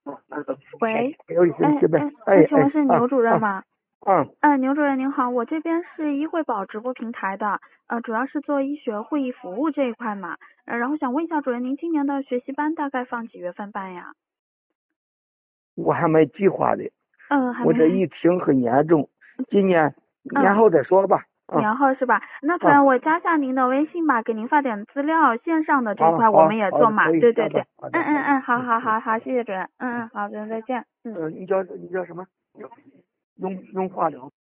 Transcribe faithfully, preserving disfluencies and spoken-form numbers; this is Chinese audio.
喂， 没有一声哎气呗。 哎， 哎那请问哎啊是牛主任啊吗？ 啊！ 哎，牛主任您好，我这边是医惠宝直播平台的，呃，主要是做医学会议服务这一块嘛，呃，然后想问一下主任，您今年的学习班大概放几月份办呀？ 我还没计划的， 嗯，还没， 我这疫情很严重，今年年嗯， 后再说吧。啊年后是吧？那主啊， 任我加下您的微信吧，给您发点资料，线上的这一好块我们好好的， 也做嘛， 可以， 对对对， 加吧。好的好的。 嗯嗯嗯，好嗯嗯好好好，谢谢主任，嗯嗯，好，主任再见，嗯。 嗯，你叫你叫什么？用用化疗。